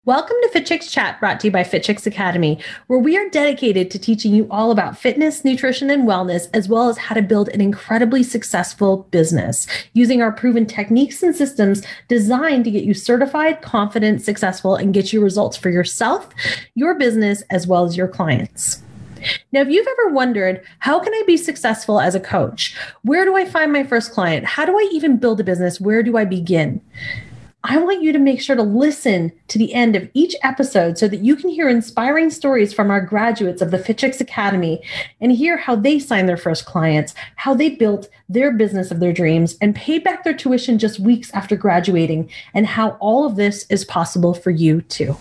Welcome to Fit Chicks Chat, brought to you by Fit Chicks Academy, where we are dedicated to teaching you all about fitness, nutrition, and wellness, as well as how to build an incredibly successful business using our proven techniques and systems designed to get you certified, confident, successful, and get you results for yourself, your business, as well as your clients. Now, if you've ever wondered, how can I be successful as a coach? Where do I find my first client? How do I even build a business? Where do I begin? I want you to make sure to listen to the end of each episode so that you can hear inspiring stories from our graduates of the Fit Chicks Academy and hear how they signed their first clients, how they built their business of their dreams and paid back their tuition just weeks after graduating, and how all of this is possible for you too.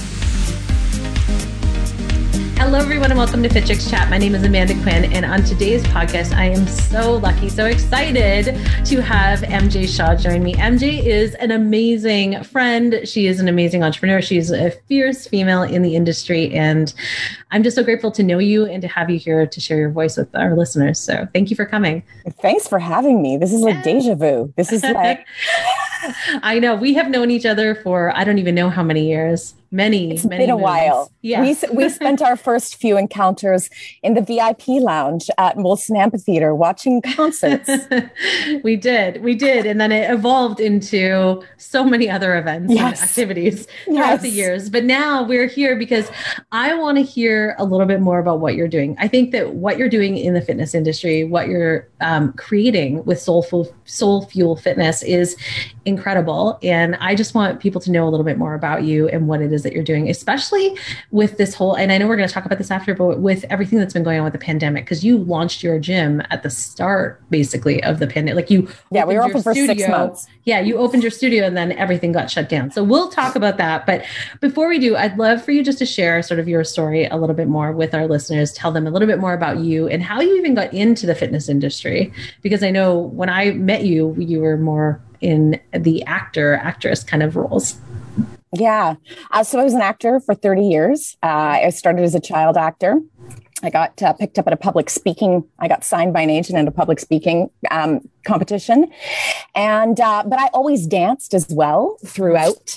Hello, everyone, and welcome to Fit Chicks Chat. My name is Amanda Quinn, and on today's podcast, I am so lucky, so excited to have MJ Shaw join me. MJ is an amazing friend. She is an amazing entrepreneur. She's a fierce female in the industry, and I'm just so grateful to know you and to have you here to share your voice with our listeners. So thank you for coming. Thanks for having me. This is like deja vu. This is like... I know. We have known each other for, I don't even know how many years. It's been a while. Yeah. We spent our first few encounters in the VIP lounge at Molson Amphitheater watching concerts. We did. And then it evolved into so many other events and activities throughout the years. But now we're here because I want to hear a little bit more about what you're doing. I think that what you're doing in the fitness industry, what you're creating with Soul Fuel Fitness is incredible. And I just want people to know a little bit more about you and what it is that you're doing, especially with this whole, and I know we're going to talk about this after, but with everything that's been going on with the pandemic, because you launched your gym at the start, basically, of the pandemic. Like we were open for 6 months. Yeah, you opened your studio and then everything got shut down. So we'll talk about that. But before we do, I'd love for you just to share sort of your story a little bit more with our listeners, tell them a little bit more about you and how you even got into the fitness industry. Because I know when I met you, you were more in the actress kind of roles. Yeah. So I was an actor for 30 years. I started as a child actor. I got picked up at a public speaking. I got signed by an agent in a public speaking competition, and but I always danced as well throughout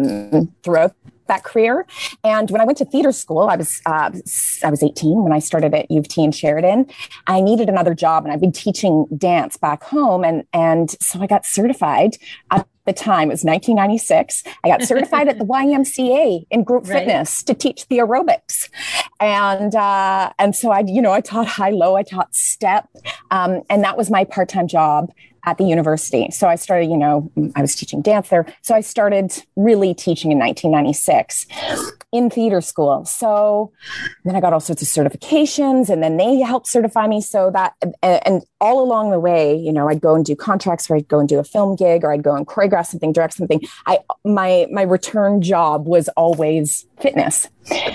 that career. And when I went to theater school, I was 18 when I started at U of T in Sheridan. I needed another job, and I've been teaching dance back home, and so I got certified. At the time, it was 1996. I got certified at the YMCA in group fitness to teach the aerobics, and so I taught high-low, I taught step, and that was my part-time job at the university. So I started, I was teaching dance there. So I started really teaching in 1996 in theater school. So then I got all sorts of certifications, and then they helped certify me. So that, and all along the way, I'd go and do contracts, or I'd go and do a film gig, or I'd go and choreograph something, direct something. My return job was always fitness.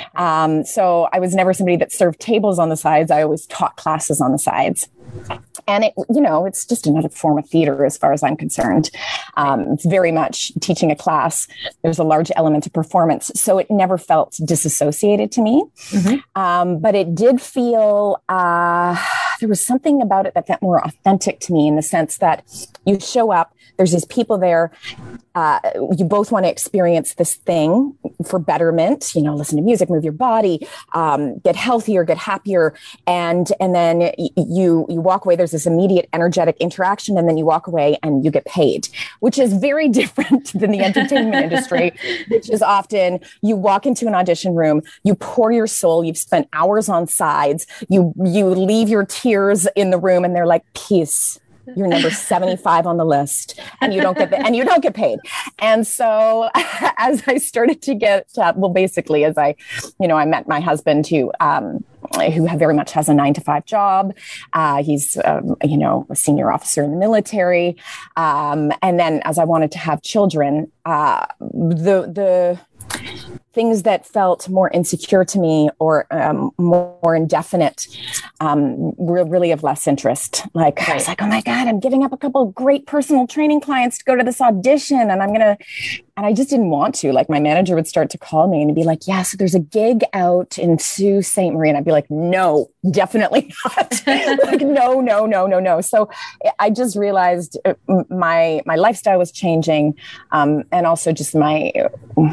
So I was never somebody that served tables on the sides. I always taught classes on the sides. And it's just another form of theater as far as I'm concerned. It's very much teaching a class. There's a large element of performance. So it never felt disassociated to me. Mm-hmm. But it did feel, there was something about it that felt more authentic to me, in the sense that you show up, there's these people there. You both want to experience this thing for betterment, listen to music, move your body, get healthier, get happier. And then you walk away. There's this immediate energetic interaction, and then you walk away and you get paid, which is very different than the entertainment industry, which is often you walk into an audition room, you pour your soul, you've spent hours on sides, you leave your tears in the room, and they're like, peace. You're number 75 on the list, and you don't get paid. And so as I started to get, basically as I met my husband, who very much has a 9-to-5 job. He's, a senior officer in the military. And then as I wanted to have children, the things that felt more insecure to me or more indefinite were really of less interest. Like, I was like, oh my God, I'm giving up a couple of great personal training clients to go to this audition, and and I just didn't want to. Like, my manager would start to call me and be like, yeah, so there's a gig out in Sault Ste. Marie. And I'd be like, no, definitely not. Like, no. So I just realized my lifestyle was changing. And also just the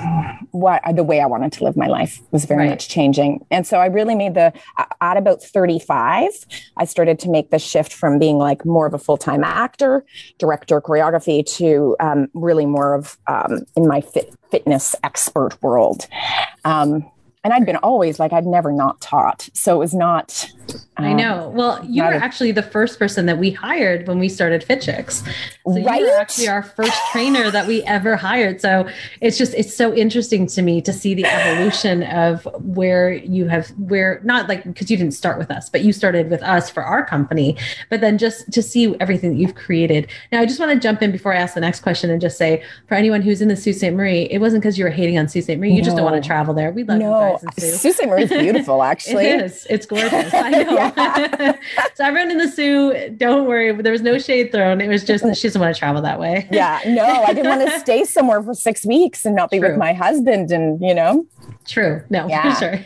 way I wanted to live my life was very much changing. And so I really made at about 35, I started to make the shift from being like more of a full-time actor, director, choreography to really more of in my fitness expert world. And I'd been always like, I'd never not taught. So it was not. I know. Well, you were actually the first person that we hired when we started Fit Chicks. So you were actually our first trainer that we ever hired. So it's so interesting to me to see the evolution of not like, because you didn't start with us, but you started with us for our company, but then just to see everything that you've created. Now, I just want to jump in before I ask the next question and just say, for anyone who's in the Sault Ste. Marie, it wasn't because you were hating on Sault Ste. Marie. You just don't want to travel there. We love you guys in Sault. Sault Ste. Marie is beautiful, actually. It is. It's gorgeous. I know. So everyone in the Sault, don't worry. There was no shade thrown. It was just that she doesn't want to travel that way. Yeah. No, I didn't want to stay somewhere for 6 weeks and not be with my husband and, True. No, for sure.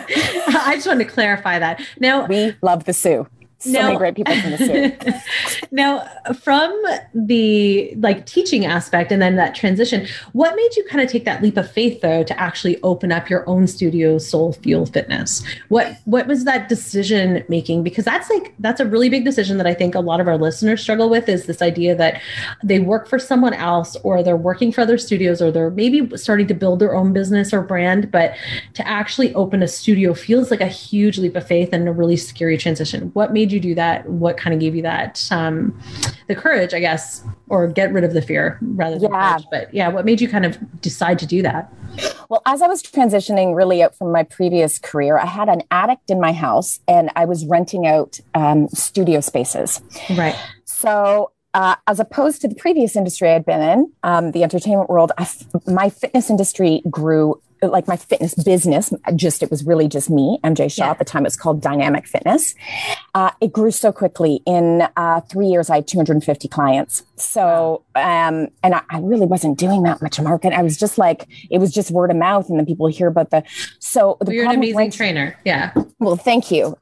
I just wanted to clarify that. Now, we love the Sault. So many great people from the Sault. Now, from the teaching aspect and then that transition, what made you kind of take that leap of faith, though, to actually open up your own studio, Soul Fuel Fitness? What was that decision making? Because that's a really big decision that I think a lot of our listeners struggle with, is this idea that they work for someone else, or they're working for other studios, or they're maybe starting to build their own business or brand, but to actually open a studio feels like a huge leap of faith and a really scary transition. What made you do that? What kind of gave you that the courage, I guess, or get rid of the fear rather than courage? But what made you kind of decide to do that? Well, as I was transitioning really out from my previous career, I had an attic in my house and I was renting out studio spaces. Right. So as opposed to the previous industry I'd been in, the entertainment world, my fitness industry grew. Like my fitness business, it was really just me, MJ Shaw. At the time, it was called Dynamic Fitness. It grew so quickly. In 3 years, I had 250 clients. So, and I really wasn't doing that much marketing. I was just like, it was just word of mouth, and then people hear about you're an amazing trainer. Yeah. Well, thank you.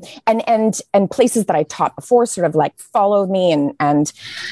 And places that I taught before sort of like followed me and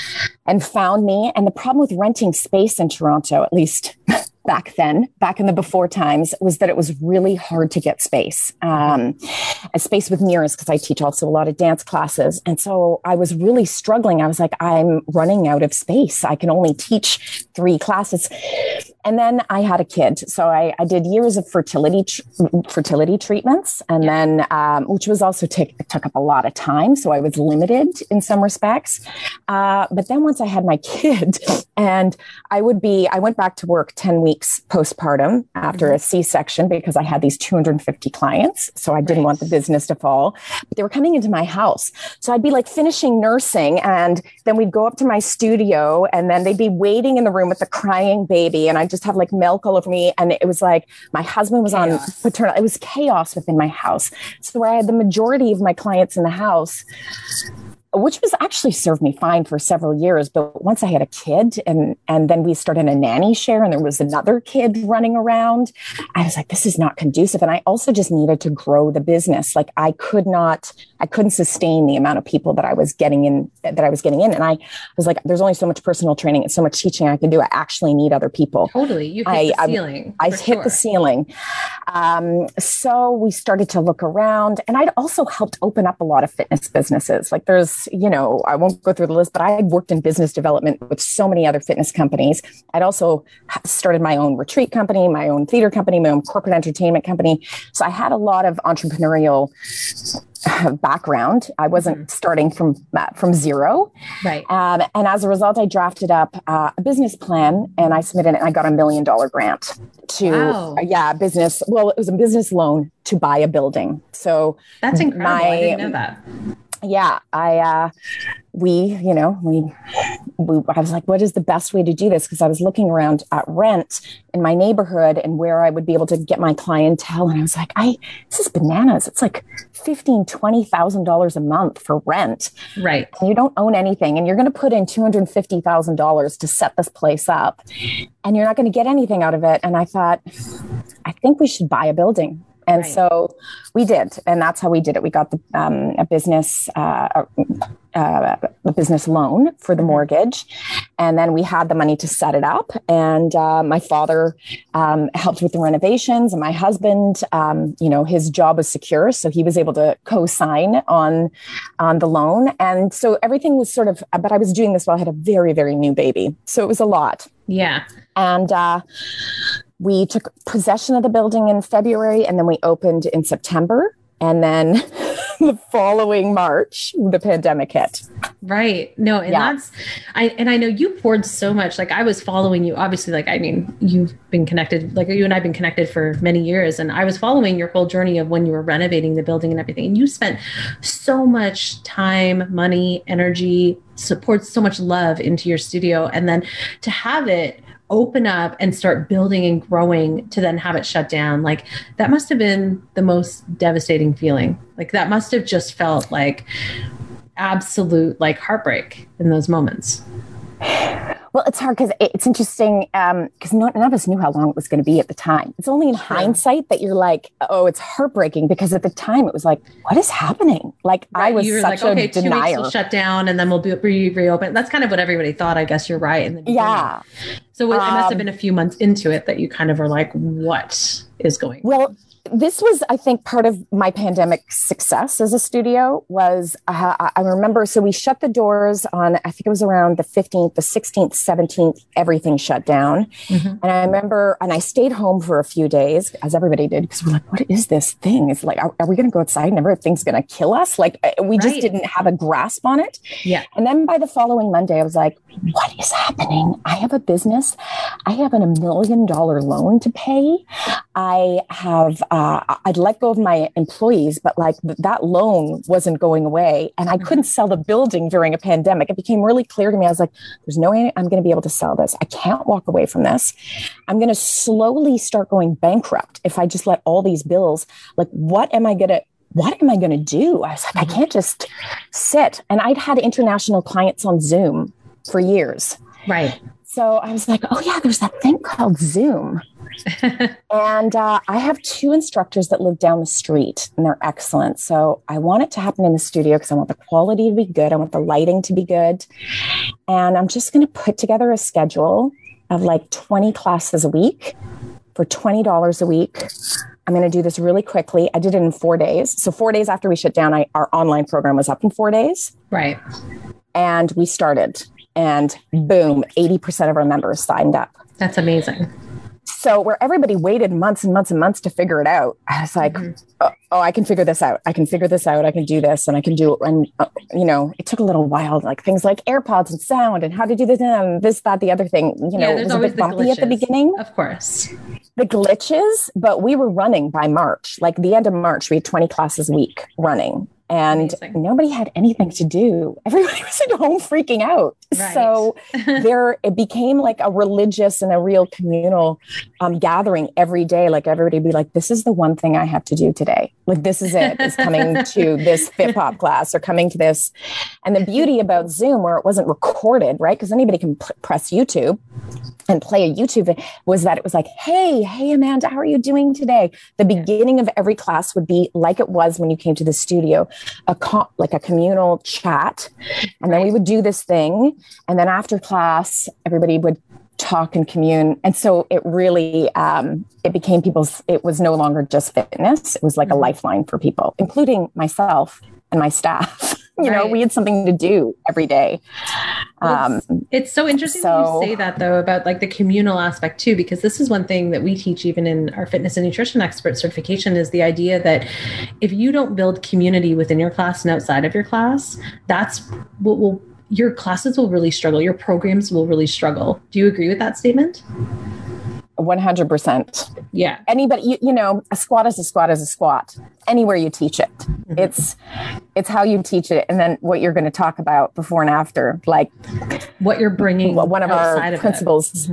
found me. And the problem with renting space in Toronto, at least back in the before times, was that it was really hard to get space. A space with mirrors, because I teach also a lot of dance classes. And so I was really struggling. I was like, I'm running out of space. I can only teach 3 classes. And then I had a kid. So I did years of fertility treatments. And then, which was also took up a lot of time. So I was limited in some respects. But then once I had my kid, and I went back to work 10 weeks postpartum after a C-section, because I had these 250 clients. So I didn't want the business to fall. But they were coming into my house. So I'd be like finishing nursing, and then we'd go up to my studio, and then they'd be waiting in the room with the crying baby. And I'd just have like milk all over me. And it was like, my husband was on paternal. It was chaos within my house. So where I had the majority of my clients in the house, which was actually served me fine for several years. But once I had a kid and then we started a nanny share and there was another kid running around, I was like, this is not conducive. And I also just needed to grow the business. Like I couldn't sustain the amount of people that I was getting in. And I was like, there's only so much personal training and so much teaching I can do. I actually need other people. Totally. You hit the ceiling. I hit the ceiling. So we started to look around, and I'd also helped open up a lot of fitness businesses. Like there's, I won't go through the list, but I had worked in business development with so many other fitness companies. I'd also started my own retreat company, my own theater company, my own corporate entertainment company. So I had a lot of entrepreneurial background. I wasn't starting from zero. Right. And as a result, I drafted up a business plan and I submitted it, and I got $1 million grant to, business. Well, it was a business loan to buy a building. So that's incredible. I didn't know that. Yeah, I was like, what is the best way to do this? Because I was looking around at rent in my neighborhood and where I would be able to get my clientele. And I was like, this is bananas. It's like $15,000-$20,000 a month for rent. Right. And you don't own anything. And you're going to put in $250,000 to set this place up. And you're not going to get anything out of it. And I thought, I think we should buy a building. And right. So we did, and that's how we did it. We got a business loan for the mortgage, and then we had the money to set it up. And my father helped with the renovations, and my husband, his job was secure, so he was able to co-sign on the loan. And so everything was sort of, but I was doing this while I had a very, very new baby, so it was a lot. Yeah, and. We took possession of the building in February, and then we opened in September. And then the following March, the pandemic hit. Right. No, and I know you poured so much. Like, I was following you, obviously, you've been connected, like you and I've been connected for many years. And I was following your whole journey of when you were renovating the building and everything. And you spent so much time, money, energy, support, so much love into your studio. And then to have it open up and start building and growing to then have it shut down, like that must have been the most devastating feeling. Like that must have just felt like absolute like heartbreak in those moments. Well, it's hard because it's interesting because none of us knew how long it was going to be at the time. It's only in hindsight that you're like, oh, it's heartbreaking, because at the time it was like, what is happening? Like right. I was such a denier. 2 weeks will shut down and then we'll reopen. That's kind of what everybody thought. I guess you're right in the beginning. Yeah. So it must have been a few months into it that you kind of were like, what is going on? Well, this was, I think, part of my pandemic success as a studio was, I remember, so we shut the doors on, I think it was around the 15th, the 16th, 17th, everything shut down. Mm-hmm. And I remember, and I stayed home for a few days, as everybody did, because we're like, what is this thing? It's like, are we going to go outside and everything's going to kill us? Like, we just didn't have a grasp on it. Yeah. And then by the following Monday, I was like, what is happening? I have a business. I have $1 million loan to pay. I have, I'd let go of my employees, but like that loan wasn't going away, and I couldn't sell the building during a pandemic. It became really clear to me. I was like, there's no way I'm going to be able to sell this. I can't walk away from this. I'm going to slowly start going bankrupt if I just let all these bills, like, what am I going to do? I was like, I can't just sit. And I'd had international clients on Zoom for years. Right. So I was like, oh yeah, there's that thing called Zoom. And I have 2 instructors that live down the street, and they're excellent. So I want it to happen in the studio because I want the quality to be good. I want the lighting to be good. And I'm just going to put together a schedule of like 20 classes a week for $20 a week. I'm going to do this really quickly. I did it in 4 days. So 4 days after we shut down, our online program was up in 4 days. Right. And we started, and boom, 80% of our members signed up. That's amazing. So where everybody waited months and months and months to figure it out, I was like, oh, I can figure this out. I can figure this out. I can do this, and I can do it. And, it took a little while, like things like AirPods and sound and how to do this and this, that, the other thing. It was a bit bumpy at the beginning. Of course. The glitches, but we were running by March. Like the end of March, we had 20 classes a week running. And nobody had anything to do. Everybody was at home freaking out. Right. So it became like a religious and a real communal gathering every day. Like everybody would be like, this is the one thing I have to do today. Like, this is it. Is coming to this Fit Pop class or coming to this. And the beauty about Zoom, where it wasn't recorded, right? Because anybody can press YouTube and play a YouTube, was that it was like, hey, Amanda, how are you doing today? The beginning of every class would be like it was when you came to the studio, like a communal chat. And then we would do this thing. And then after class, everybody would talk and commune. And so it really, it became it was no longer just fitness. It was like a lifeline for people, including myself and my staff. We had something to do every day. It's so interesting that you say that, though, about like the communal aspect too, because this is one thing that we teach even in our fitness and nutrition expert certification, is the idea that if you don't build community within your class and outside of your class, that's what your classes will really struggle. Your programs will really struggle. Do you agree with that statement? 100%. Yeah. Anybody, a squat is a squat is a squat. Anywhere you teach it, it's how you teach it, and then what you're going to talk about before and after, like what you're bringing. One of our principles.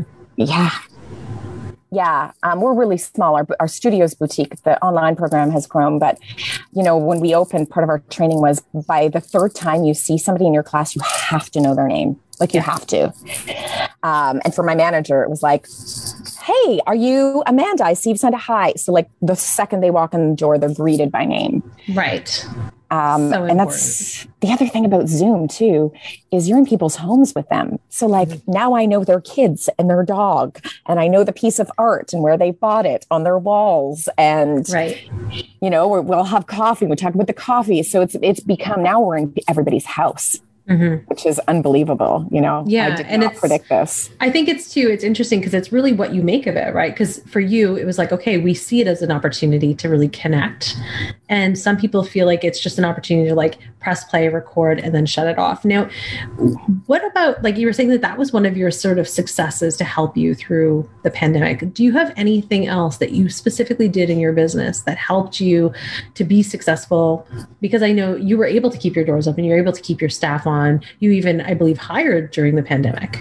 Yeah. We're really small. Our studio's boutique, the online program has grown. But, when we opened, part of our training was by the third time you see somebody in your class, you have to know their name. Like you have to. And for my manager, it was like, hey, are you Amanda? I see you've sent a hi. So like the second they walk in the door, they're greeted by name. Right. And that's the other thing about Zoom too, is you're in people's homes with them. So like now I know their kids and their dog, and I know the piece of art and where they bought it on their walls. And, we'll have coffee. We talk about the coffee. So it's become, now we're in everybody's house. Which is unbelievable, Yeah, I did not predict this. I think it's interesting because it's really what you make of it, right? Because for you, it was like, okay, we see it as an opportunity to really connect. And some people feel like it's just an opportunity to like press play, record, and then shut it off. Now, what about, like you were saying that was one of your sort of successes to help you through the pandemic. Do you have anything else that you specifically did in your business that helped you to be successful? Because I know you were able to keep your doors open, you're able to keep your staff on. You even, I believe, hired during the pandemic.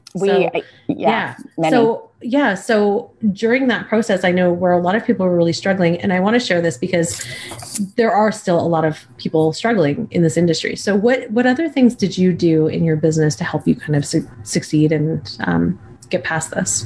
So during that process, I know where a lot of people were really struggling, and I want to share this because there are still a lot of people struggling in this industry. So what other things did you do in your business to help you kind of succeed and get past this?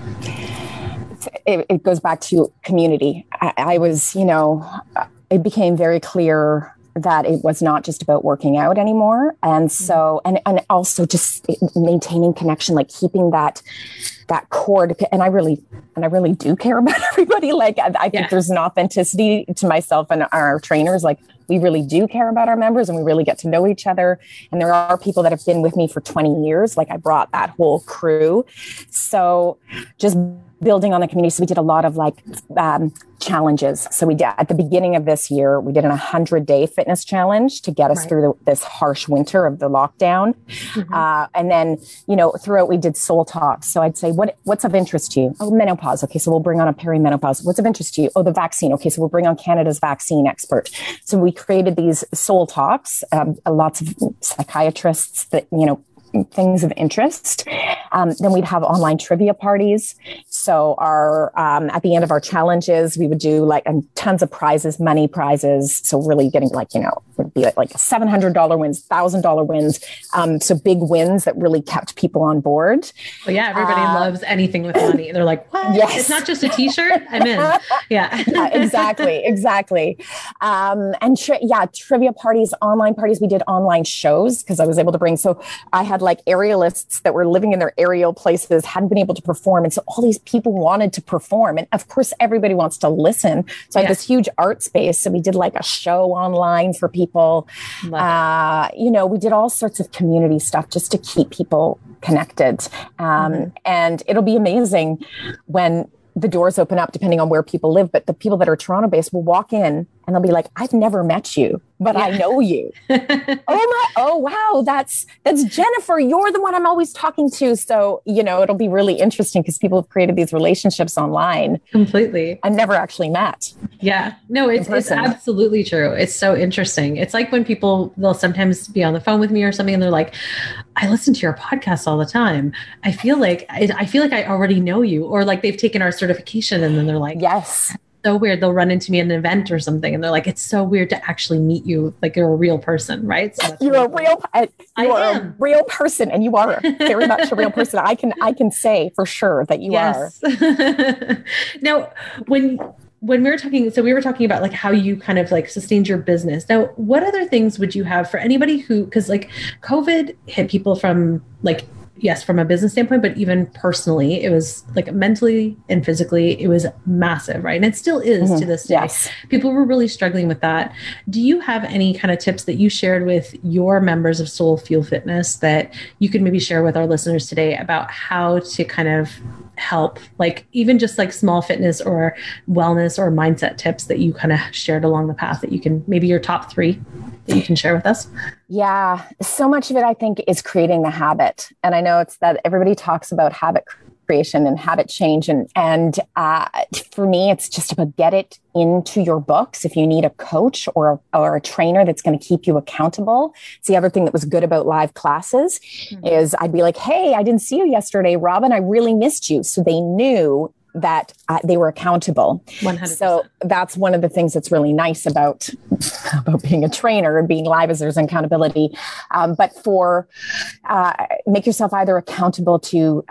It goes back to community. I was, it became very clear that it was not just about working out anymore. And so, and also just maintaining connection, like keeping that core. And I really do care about everybody. Like I think there's an authenticity to myself and our trainers. Like we really do care about our members and we really get to know each other. And there are people that have been with me for 20 years. Like I brought that whole crew. So just building on the community. So we did a lot of challenges. So we did at the beginning of this year, we did an 100-day fitness challenge to get us through this harsh winter of the lockdown. And then, throughout we did soul talks. So I'd say, what's of interest to you? Oh, menopause. Okay. So we'll bring on a perimenopause. What's of interest to you? Oh, the vaccine. Okay. So we'll bring on Canada's vaccine expert. So we created these soul talks, lots of psychiatrists that, things of interest. Then we'd have online trivia parties. So our at the end of our challenges, we would do tons of prizes, money prizes. So really getting would be like $700 wins, $1,000 wins. So big wins that really kept people on board. Well, yeah, everybody loves anything with money. They're like, what? Yes. It's not just a t-shirt. I'm in. Yeah. Exactly. And trivia parties, online parties. We did online shows because I was able to bring, so I had aerialists that were living in their aerial places, hadn't been able to perform. And so all these people wanted to perform. And of course, everybody wants to listen. So I had this huge art space. So we did a show online for people. We did all sorts of community stuff just to keep people connected. And it'll be amazing when the doors open up, depending on where people live. But the people that are Toronto based will walk in and they'll be like, I've never met you, but I know you. Oh, wow. That's Jennifer. You're the one I'm always talking to. So, it'll be really interesting because people have created these relationships online. Completely. And never actually met. Yeah. No, it's absolutely true. It's so interesting. It's like when they'll sometimes be on the phone with me or something and they're like, I listen to your podcast all the time. I feel like I already know you, or they've taken our certification and then they're like, yes. So weird. They'll run into me at an event or something and they're like, it's so weird to actually meet you. Like you're a real person, right? So you're a real person, and you are very much a real person. I can say for sure that you are. Now, when we were talking about how you kind of sustained your business. Now, what other things would you have for anybody because COVID hit people from yes, from a business standpoint, but even personally, it was mentally and physically, it was massive, right? And it still is to this day. Yes. People were really struggling with that. Do you have any kind of tips that you shared with your members of Soul Fuel Fitness that you could maybe share with our listeners today about how to kind of help, even just small fitness or wellness or mindset tips that you kind of shared along the path that you can, maybe your top 3 that you can share with us? Yeah. So much of it, I think, is creating the habit. And I know it's that everybody talks about habit creation and habit change. And for me, it's just about get it into your books. If you need a coach or a trainer that's going to keep you accountable. It's the other thing that was good about live classes is I'd be like, hey, I didn't see you yesterday, Robin. I really missed you. So they knew that they were accountable. 100%. So that's one of the things that's really nice about being a trainer and being live, is there's accountability. But for make yourself either accountable to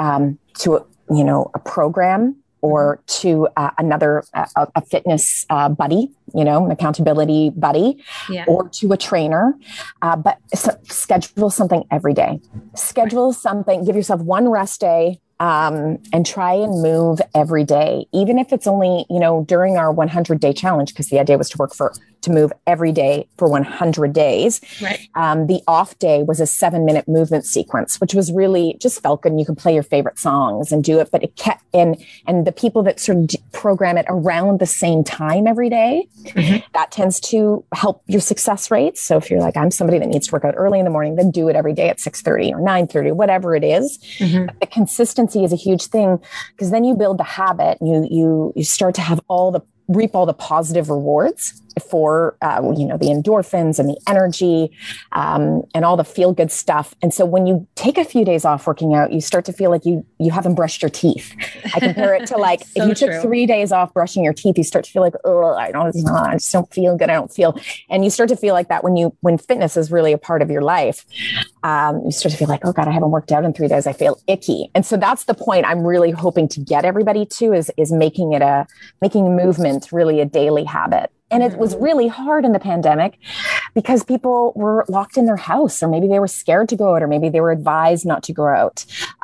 a program or to another a fitness buddy, an accountability buddy, or to a trainer. But schedule something every day. Schedule something. Give yourself one rest day. And try and move every day, even if it's only, during our 100-day challenge, because the idea was to move every day for 100 days. Right. The off day was a 7-minute movement sequence, which was really just felt good. And you can play your favorite songs and do it, but it kept and the people that sort of program it around the same time every day, that tends to help your success rates. So if you're like, I'm somebody that needs to work out early in the morning, then do it every day at 6:30 or 9:30, whatever it is. The consistency is a huge thing, because then you build the habit and you start to reap all the positive rewards for, the endorphins and the energy, and all the feel good stuff. And so when you take a few days off working out, you start to feel like you haven't brushed your teeth. I compare it to like, so if you took 3 days off brushing your teeth, you start to feel like, oh, I just don't feel good. I don't feel, and you start to feel like that when fitness is really a part of your life. You start to feel like, oh God, I haven't worked out in 3 days. I feel icky. And so that's the point I'm really hoping to get everybody to is making movement really a daily habit. And it was really hard in the pandemic because people were locked in their house, or maybe they were scared to go out, or maybe they were advised not to go out.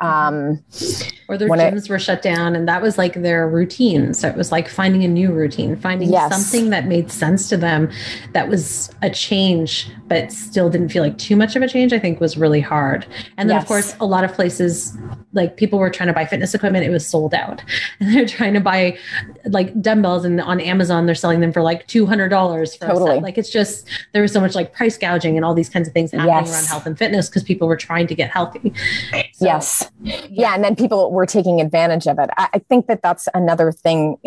Or their gyms were shut down, and that was like their routine. So it was like finding a new routine, finding something that made sense to them, that was a change, but still didn't feel like too much of a change, I think was really hard. And then of course, a lot of places, like people were trying to buy fitness equipment, it was sold out. And they're trying to buy like dumbbells, and on Amazon, they're selling them for like $200 for a set. Like it's just, there was so much like price gouging and all these kinds of things happening around health and fitness because people were trying to get healthy. So, and then people were taking advantage of it. I think that's another thing.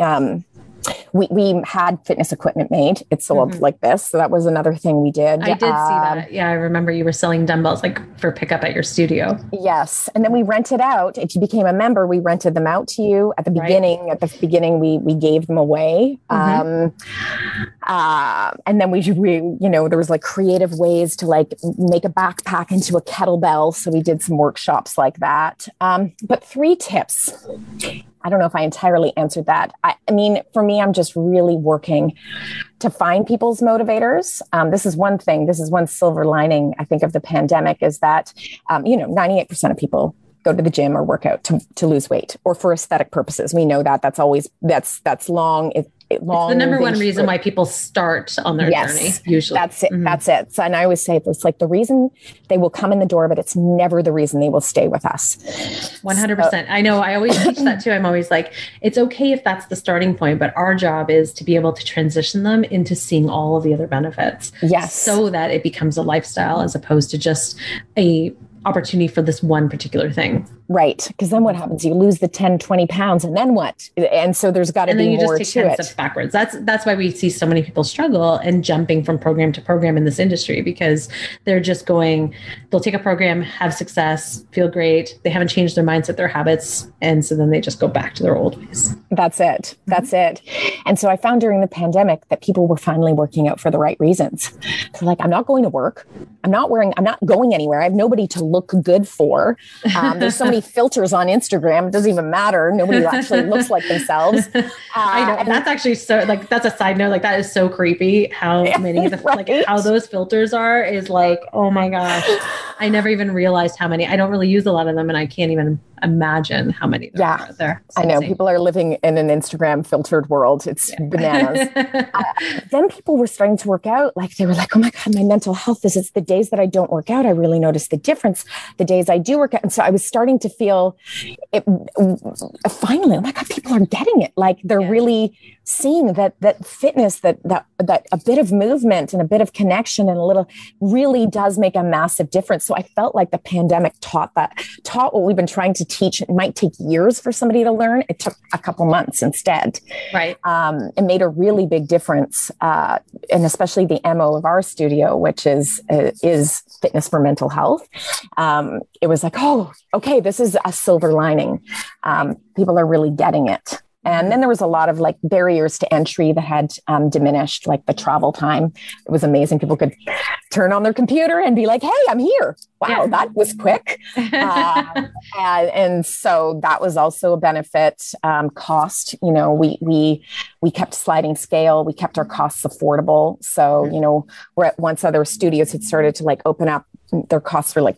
We had fitness equipment made. It's sold like this. So that was another thing we did. I did see that. Yeah, I remember you were selling dumbbells like for pickup at your studio. Yes. And then we rented out. If you became a member, we rented them out to you at the beginning. Right. At the beginning, we gave them away. And then we there was like creative ways to like make a backpack into a kettlebell. So we did some workshops like that. But 3 tips. I don't know if I entirely answered that. I mean, for me, I'm just really working to find people's motivators. This is one thing. This is one silver lining, I think, of the pandemic is that, 98% of people go to the gym or work out to lose weight or for aesthetic purposes. We know that that's long. It's the number one reason why people start on their journey. Usually that's it. That's it. So, and I always say it's like the reason they will come in the door, but it's never the reason they will stay with us. 100%. So, I know. I always teach that too. I'm always like, it's okay if that's the starting point, but our job is to be able to transition them into seeing all of the other benefits. Yes. So that it becomes a lifestyle as opposed to just a opportunity for this one particular thing. Right. Because then what happens? You lose the 10, 20 pounds and then what? And so there's got to be more to it. And then you just take 10 steps backwards. That's why we see so many people struggle and jumping from program to program in this industry, because they're just they'll take a program, have success, feel great. They haven't changed their mindset, their habits. And so then they just go back to their old ways. That's it. That's it. And so I found during the pandemic that people were finally working out for the right reasons. So like, I'm not going to work. I'm not going anywhere. I have nobody to look good for. There's so many filters on Instagram. It doesn't even matter. Nobody actually looks like themselves. I know. And that's actually so that's a side note. Like that is so creepy how many of the, right? Like how those filters are is like, oh my gosh, I never even realized how many. I don't really use a lot of them and I can't even imagine how many there are out there. I know people are living in an Instagram filtered world. It's bananas. Then people were starting to work out. Like they were like, oh my God, my mental health is the days that I don't work out. I really notice the difference. The days I do work out. And so I was starting to feel it finally, oh my God, people are getting it. Like they're really seeing that fitness, that a bit of movement and a bit of connection and a little really does make a massive difference. So I felt like the pandemic taught what we've been trying to teach. It might take years for somebody to learn. It took a couple months instead. Right. It made a really big difference. And especially the MO of our studio, which is fitness for mental health. It was like, oh, okay, this is a silver lining. People are really getting it. And then there was a lot of like barriers to entry that had diminished, like the travel time. It was amazing. People could turn on their computer and be like, hey, I'm here. Wow, that was quick. And so that was also a benefit. Cost, we kept sliding scale. We kept our costs affordable. So, once other studios had started to like open up, their costs were like,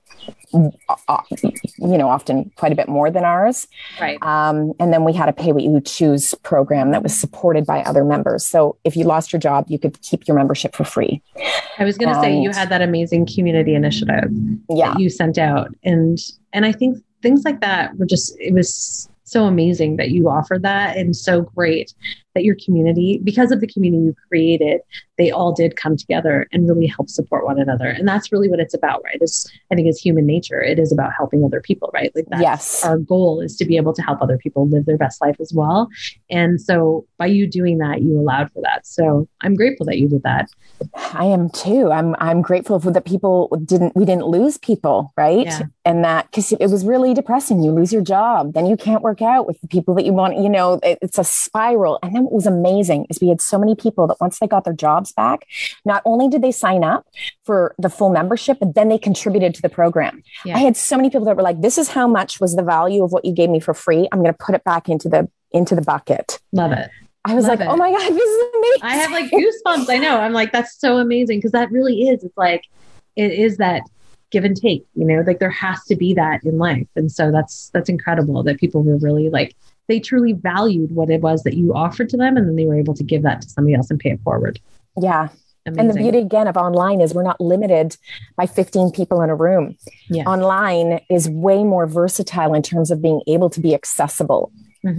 often quite a bit more than ours. Right. And then we had a pay what you choose program that was supported by other members. So if you lost your job, you could keep your membership for free. I was going to say, you had that amazing community initiative that you sent out. And I think things like that it was so amazing that you offered that, and so great that your community, because of the community you created, they all did come together and really help support one another. And that's really what it's about, right? I think it's human nature. It is about helping other people, right? Like that's our goal, is to be able to help other people live their best life as well. And so by you doing that, you allowed for that. So I'm grateful that you did that. I am too. I'm grateful for that we didn't lose people, right? Yeah. And that, because it was really depressing. You lose your job, then you can't work out with the people that you want, it's a spiral. And then what was amazing is we had so many people that once they got their jobs back, not only did they sign up for the full membership, but then they contributed to the program. Yeah. I had so many people that were like, this is how much was the value of what you gave me for free. I'm going to put it back into the bucket. Love it. I was like, oh my God, this is amazing. I have like goosebumps. I know. I'm like, that's so amazing. Because that really is. It's like, it is that give and take, like there has to be that in life. And so that's incredible that people were really like, they truly valued what it was that you offered to them. And then they were able to give that to somebody else and pay it forward. Yeah. Amazing. And the beauty again of online is we're not limited by 15 people in a room. Yeah. Online is way more versatile in terms of being able to be accessible in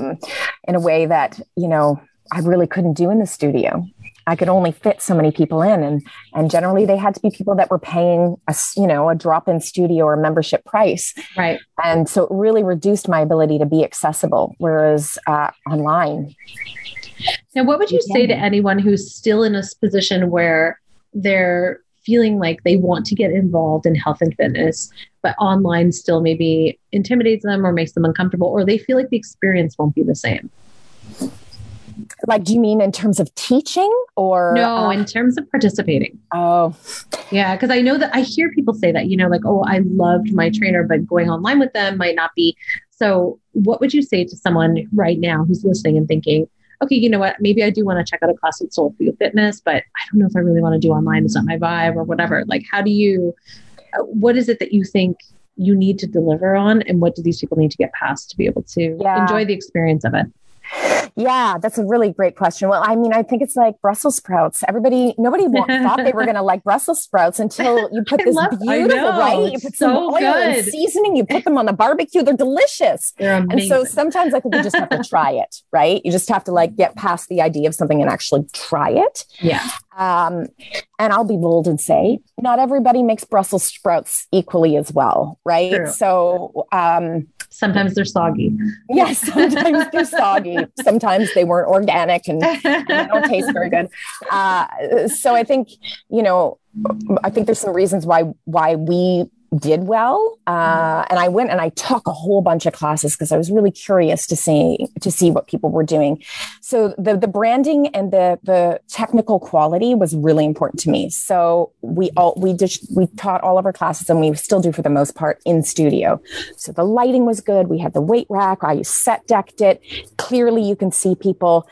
a way that, I really couldn't do in the studio. I could only fit so many people in. And generally they had to be people that were paying a drop-in studio or membership price. Right. And so it really reduced my ability to be accessible. Whereas online. Now, what would you say to anyone who's still in this position where they're feeling like they want to get involved in health and fitness, but online still maybe intimidates them or makes them uncomfortable, or they feel like the experience won't be the same? Like, do you mean in terms of teaching or? No, in terms of participating. Oh, yeah. Cause I know that I hear people say that, like, oh, I loved my trainer, but going online with them might not be. So what would you say to someone right now who's listening and thinking, okay, you know what, maybe I do want to check out a class at Soul Food Fitness, but I don't know if I really want to do online. It's not my vibe or whatever. Like, what is it that you think you need to deliver on? And what do these people need to get past to be able to enjoy the experience of it? Yeah, that's a really great question. Well, I mean, I think it's like Brussels sprouts. Nobody thought they were going to like Brussels sprouts until you put this beautiful, right? You put some oil and seasoning, you put them on the barbecue. They're delicious. They're amazing. And so sometimes I think you just have to try it, right? You just have to like get past the idea of something and actually try it. Yeah. And I'll be bold and say, not everybody makes Brussels sprouts equally as well, right? True. So, sometimes they're soggy. Yes, sometimes they're soggy. Sometimes they weren't organic and they don't taste very good. So I think, there's some reasons why we did well. And I went and I took a whole bunch of classes because I was really curious to see what people were doing. So the branding and the technical quality was really important to me. So we taught all of our classes, and we still do for the most part, in studio. So the lighting was good. We had the weight rack. I set decked it. Clearly you can see people.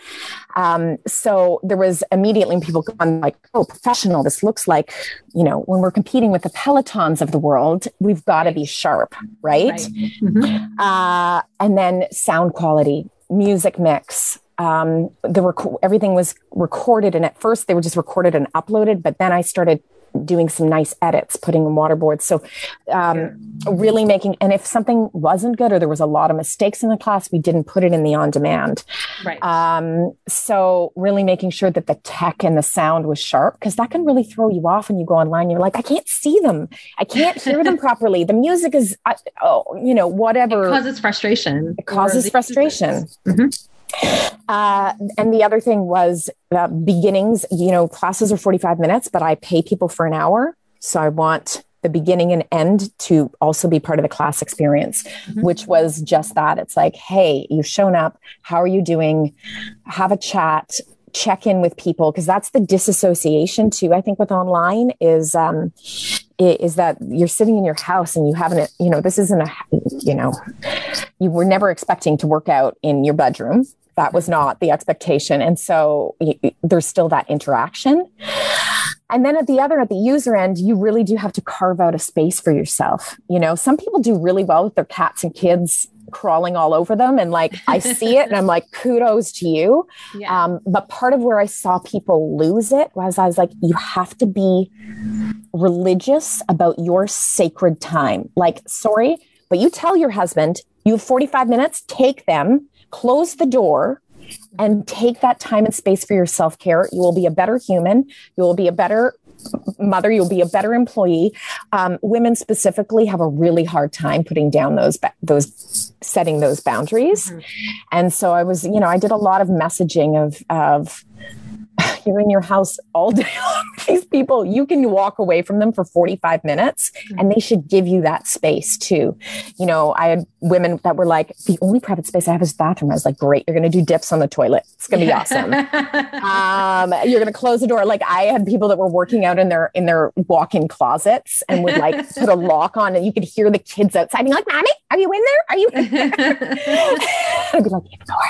So there was immediately people going like, oh, professional. This looks like, when we're competing with the Pelotons of the world, we've got to be sharp, right? Mm-hmm. And then sound quality, music mix. Everything was recorded, and at first they were just recorded and uploaded, but then I started doing some nice edits, putting in water boards. So really making, and if something wasn't good or there was a lot of mistakes in the class, we didn't put it in the on-demand. Right. So really making sure that the tech and the sound was sharp, because that can really throw you off when you go online. You're like, I can't see them. I can't hear them properly. The music is, whatever. It causes frustration. It causes frustration. And the other thing was beginnings, classes are 45 minutes, but I pay people for an hour. So I want the beginning and end to also be part of the class experience, which was just that. It's like, hey, you've shown up. How are you doing? Have a chat, check in with people. Cause that's the disassociation too. I think with online is that you're sitting in your house and you haven't, this isn't you were never expecting to work out in your bedroom. That was not the expectation. And so there's still that interaction. And then at the user end, you really do have to carve out a space for yourself. Some people do really well with their cats and kids crawling all over them. And like, I see it and I'm like, kudos to you. Yeah. But part of where I saw people lose it was I was like, you have to be religious about your sacred time. Like, sorry, but you tell your husband you have 45 minutes, take them, close the door, and take that time and space for your self-care. You will be a better human. You will be a better mother. You'll be a better employee. Women specifically have a really hard time putting down those setting those boundaries. And so I was, I did a lot of messaging of you're in your house all day long. These people, you can walk away from them for 45 minutes and they should give you that space too. I had women that were like, the only private space I have is the bathroom. I was like, great. You're going to do dips on the toilet. It's going to be awesome. You're going to close the door. Like I had people that were working out in their walk-in closets and would like put a lock on and you could hear the kids outside being like, Mommy, are you in there? Are you in there? I'd be like,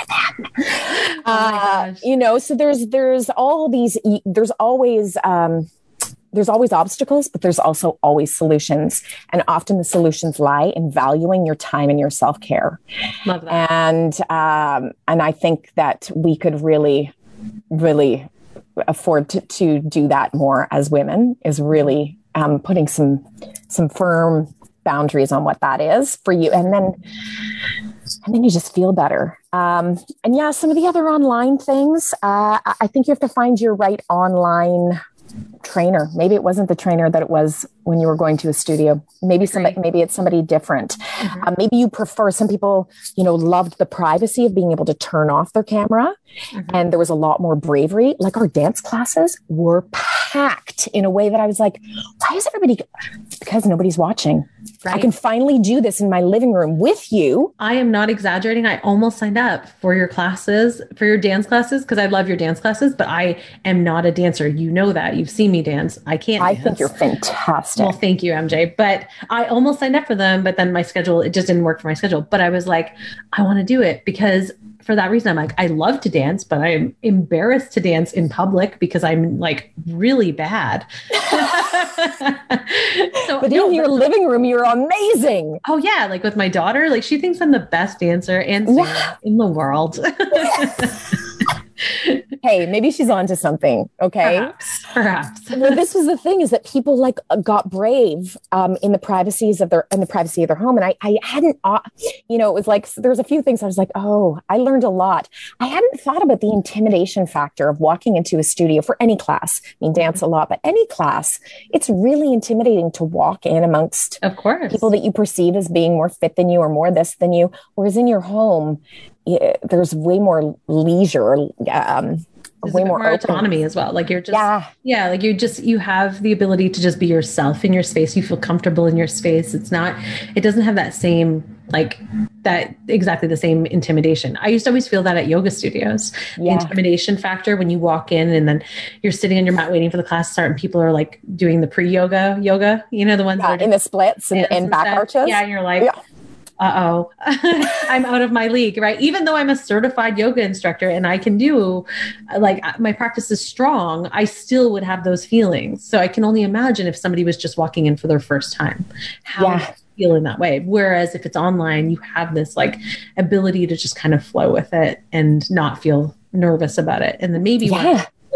ignore them. So there's all these, there's always obstacles, but there's also always solutions. And often the solutions lie in valuing your time and your self-care. Love that. And I think that we could really, really afford to do that more as women, is really putting some firm boundaries on what that is for you. And then you just feel better. And yeah, some of the other online things, I think you have to find your right online trainer. Maybe it wasn't the trainer that it was when you were going to a studio. Maybe it's somebody different. Maybe you prefer, some people, loved the privacy of being able to turn off their camera. And there was a lot more bravery. Like our dance classes were packed in a way that I was like, why is everybody? Because nobody's watching. Right. I can finally do this in my living room with you. I am not exaggerating. I almost signed up for your classes, for your dance classes, because I love your dance classes, but I am not a dancer. You know that. You've seen me dance. I can't dance. Think you're fantastic. Well, thank you, MJ. But I almost signed up for them, but then my schedule, it just didn't work for my schedule. But I was like, I want to do it because for that reason, I'm like, I love to dance, but I'm embarrassed to dance in public because I'm like really bad. But in your living room, you're amazing. Oh yeah. Like with my daughter, like she thinks I'm the best dancer and singer in the world. Hey, maybe she's onto something. Okay. Perhaps. Well, this was the thing, is that people like got brave in the privacy of their home. And I hadn't, it was like, there's a few things I was like, oh, I learned a lot. I hadn't thought about the intimidation factor of walking into a studio for any class. I mean, dance a lot, but any class, it's really intimidating to walk in amongst, of course, people that you perceive as being more fit than you or more this than you. Whereas in your home, there's way more leisure, way more autonomy as well. Like you're just, like you have the ability to just be yourself in your space. You feel comfortable in your space. It doesn't have that same, exactly the same intimidation. I used to always feel that at yoga studios, the intimidation factor when you walk in and then you're sitting on your mat waiting for the class to start and people are like doing the pre-yoga yoga, the ones that are in the splits and back arches. Yeah. And you're like, uh-oh, I'm out of my league, right? Even though I'm a certified yoga instructor and I can do, my practice is strong, I still would have those feelings. So I can only imagine if somebody was just walking in for their first time, how they feel in that way. Whereas if it's online, you have this ability to just kind of flow with it and not feel nervous about it. And then maybe when the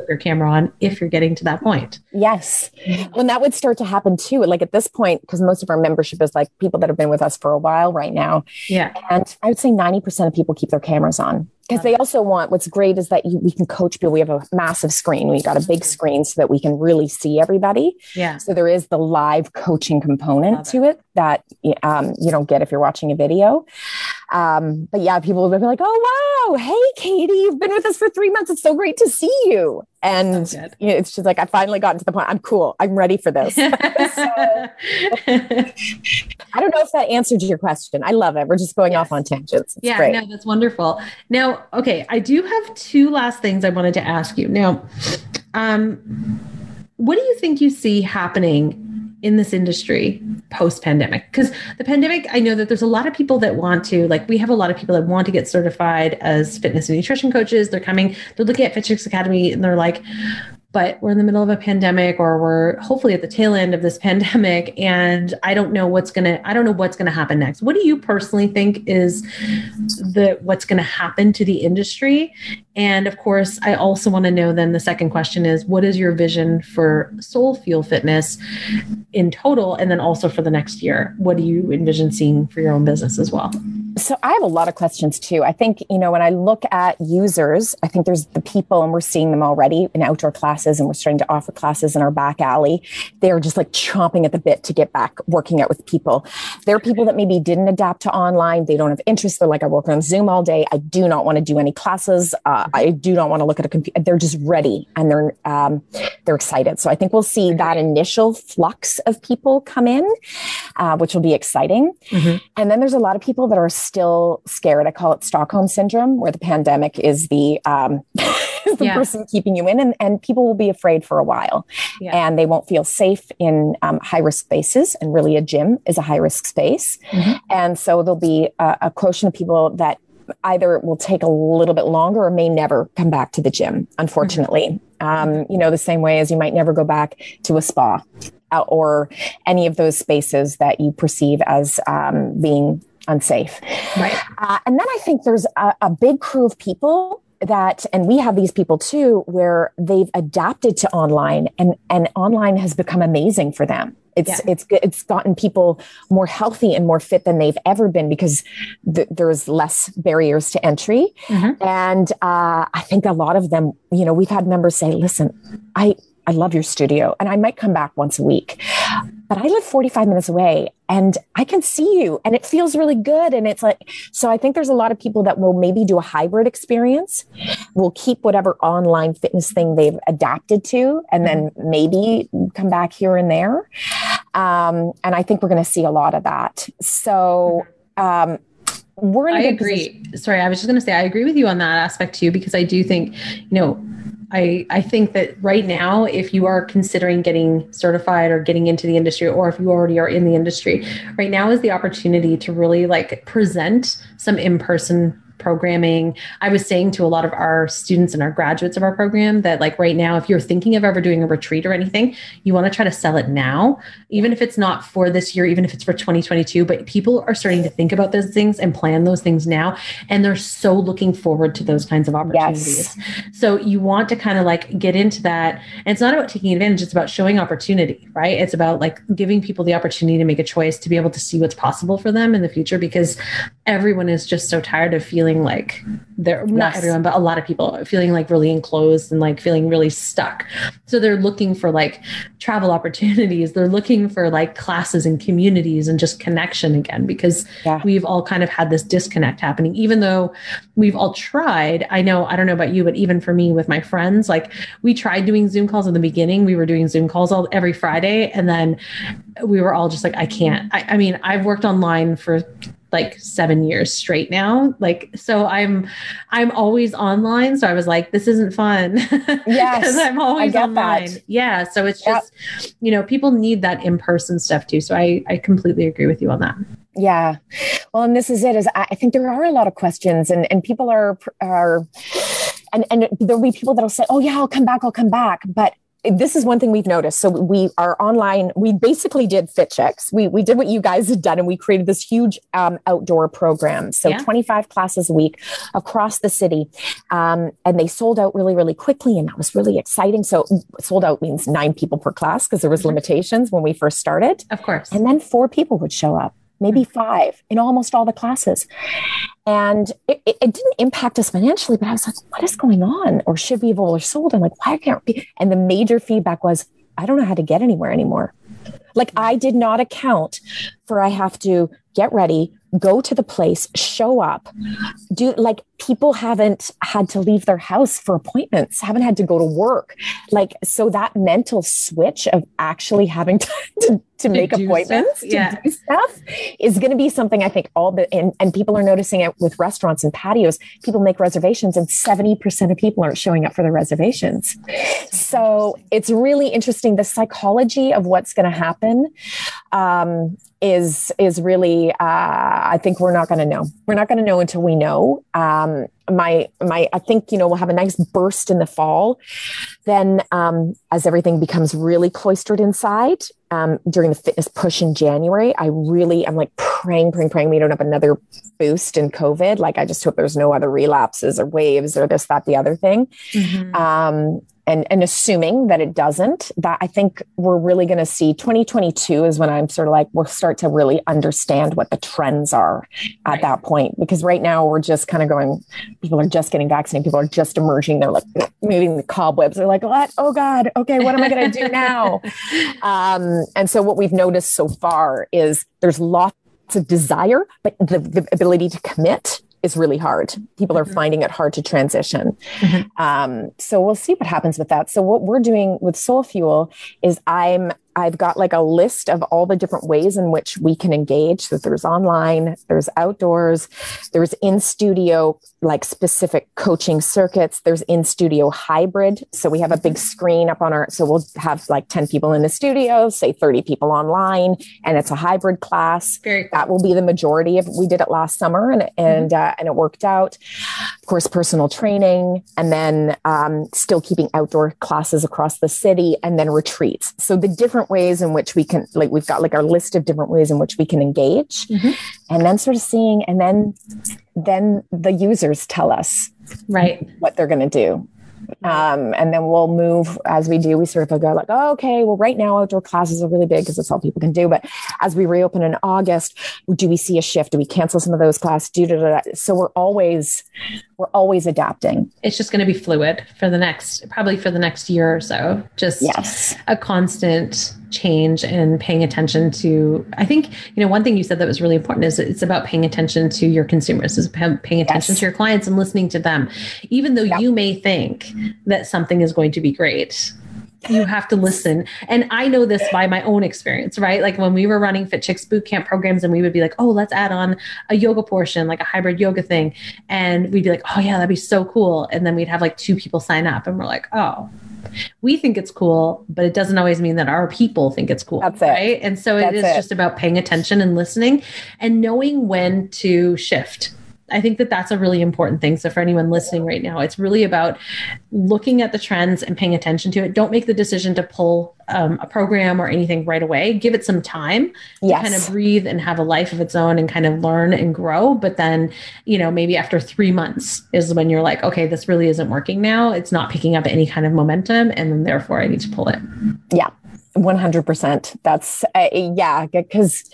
your camera on if you're getting to that point. Yes. Well, that would start to happen too. Like at this point, because most of our membership is like people that have been with us for a while right now. Yeah. And I would say 90% of people keep their cameras on. Because they also want, what's great is that we can coach people. We have a massive screen. We got a big screen so that we can really see everybody. Yeah. So there is the live coaching component to it that you don't get if you're watching a video. But yeah, people will be like, oh, wow. Hey, Katie, you've been with us for 3 months. It's so great to see you. And it's just like, I finally gotten to the point. I'm cool. I'm ready for this. So, I don't know if that answered your question. I love it. We're just going off on tangents. It's great. No, that's wonderful. Now, okay. I do have two last things I wanted to ask you. Now, what do you think you see happening in this industry post-pandemic? Because the pandemic, I know that there's a lot of people that want to, like, we have a lot of people that want to get certified as fitness and nutrition coaches. They're looking at Fit Chicks Academy and they're like, but we're in the middle of a pandemic, or we're hopefully at the tail end of this pandemic. And I don't know what's going to happen next. What do you personally think is what's going to happen to the industry? And of course, I also want to know then the second question is, what is your vision for Soul Fuel Fitness in total? And then also for the next year, what do you envision seeing for your own business as well? So I have a lot of questions too. I think, when I look at users, I think there's the people, and we're seeing them already in outdoor classes, and we're starting to offer classes in our back alley. They're just like chomping at the bit to get back working out with people. There are people that maybe didn't adapt to online. They don't have interest. They're like, I work on Zoom all day. I do not want to do any classes. I do not want to look at a computer. They're just ready, and they're excited. So I think we'll see that initial flux of people come in, which will be exciting. Mm-hmm. And then there's a lot of people that are still scared. I call it Stockholm syndrome, where the pandemic is the person keeping you in, and people will be afraid for a while, and they won't feel safe in high risk spaces. And really, a gym is a high risk space, and so there'll be a quotient of people that either will take a little bit longer or may never come back to the gym, unfortunately. The same way as you might never go back to a spa or any of those spaces that you perceive as being unsafe. Right. And then I think there's a big crew of people and we have these people too, where they've adapted to online, and online has become amazing for them. It's gotten people more healthy and more fit than they've ever been, because there's less barriers to entry. Mm-hmm. And I think a lot of them, we've had members say, listen, I love your studio, and I might come back once a week, but I live 45 minutes away and I can see you, and it feels really good. And it's like, so I think there's a lot of people that will maybe do a hybrid experience, will keep whatever online fitness thing they've adapted to, and then maybe come back here and there. And I think we're going to see a lot of that. So, we're in a good position. Sorry, I was just going to say, I agree with you on that aspect too, because I do think, I think that right now, if you are considering getting certified or getting into the industry, or if you already are in the industry, right now is the opportunity to really present some in-person programming. I was saying to a lot of our students and our graduates of our program that right now, if you're thinking of ever doing a retreat or anything, you want to try to sell it now, even if it's not for this year, even if it's for 2022, but people are starting to think about those things and plan those things now. And they're so looking forward to those kinds of opportunities. Yes. So you want to kind of get into that. And it's not about taking advantage. It's about showing opportunity, right? It's about giving people the opportunity to make a choice, to be able to see what's possible for them in the future, because everyone is just so tired of feeling not everyone, but a lot of people feeling really enclosed and feeling really stuck. So they're looking for travel opportunities. They're looking for classes and communities and just connection again, because we've all kind of had this disconnect happening, even though we've all tried. I don't know about you, but even for me with my friends, we tried doing Zoom calls in the beginning. We were doing Zoom calls every Friday. And then we were all just I can't. I mean, I've worked online for 7 years straight now. So I'm always online. So I was this isn't fun. Yes. Because I'm always online. That. Yeah. So it's just, people need that in-person stuff too. So I completely agree with you on that. Yeah. Well, and this is it, is I think there are a lot of questions, and people are and there'll be people that'll say, oh yeah, I'll come back. But this is one thing we've noticed. So we are online. We basically did Fit Chicks. We did what you guys had done, and we created this huge outdoor program. So 25 classes a week across the city. And they sold out really, really quickly. And that was really exciting. So sold out means 9 people per class because there was limitations when we first started. Of course. And then 4 people would show up, maybe 5 in almost all the classes. And it didn't impact us financially, but I was like, what is going on? Or should we have oversold? I'm like, why can't we? And the major feedback was, I don't know how to get anywhere anymore. Like I did not account for I have to get ready, go to the place, show up, like people haven't had to leave their house for appointments, haven't had to go to work. Like, so that mental switch of actually having to make appointments, to do stuff is going to be something I think and people are noticing it with restaurants and patios. People make reservations and 70% of people aren't showing up for their reservations. So it's really interesting. The psychology of what's going to happen, is really, I think we're not going to know. We're not going to know until we know. I think, we'll have a nice burst in the fall. Then, as everything becomes really cloistered inside, during the fitness push in January, I'm like praying we don't have another boost in COVID. Like, I just hope there's no other relapses or waves or this, that, the other thing. Mm-hmm. And assuming that it doesn't, that I think we're really going to see 2022 is when I'm sort of like, we'll start to really understand what the trends are at that point. Because right now we're just kind of going, people are just getting vaccinated. People are just emerging. They're like moving the cobwebs. They're like, what? Oh God. Okay. What am I going to do now? And so what we've noticed so far is there's lots of desire, but the ability to commit is really hard. People are finding it hard to transition. So we'll see what happens with that. So what we're doing with Soul Fuel is I've got like a list of all the different ways in which we can engage. So there's online, there's outdoors, there's in studio, like specific coaching circuits. There's in studio hybrid. So we have a big screen up on so we'll have like 10 people in the studio, say 30 people online, and it's a hybrid class. That will be the majority of, we did it last summer and it worked out. Of course, personal training, and then still keeping outdoor classes across the city, and then retreats. So the different ways in which we can, like, we've got like our list of different ways in which we can engage, and then sort of seeing, and then the users tell us what they're going to do. And then we'll move as we do. We sort of go like, oh, okay, well, right now outdoor classes are really big because that's all people can do. But as we reopen in August, do we see a shift? Do we cancel some of those classes? So we're always adapting. It's just going to be fluid probably for the next year or so. Just a constant change and paying attention to, I think, one thing you said that was really important is it's about paying attention to your consumers, is paying attention to your clients and listening to them. Even though you may think that something is going to be great, you have to listen. And I know this by my own experience, right? Like when we were running Fit Chicks bootcamp programs and we would be like, oh, let's add on a yoga portion, like a hybrid yoga thing. And we'd be like, oh yeah, that'd be so cool. And then we'd have like 2 people sign up and we're like, oh, we think it's cool, but it doesn't always mean that our people think it's cool. That's it. Right. And so it is just about paying attention and listening and knowing when to shift. I think that that's a really important thing. So for anyone listening right now, it's really about looking at the trends and paying attention to it. Don't make the decision to pull a program or anything right away. Give it some time to kind of breathe and have a life of its own and kind of learn and grow. But then, maybe after 3 months is when you're like, okay, this really isn't working now. It's not picking up any kind of momentum. And then therefore I need to pull it. Yeah, 100%. That's because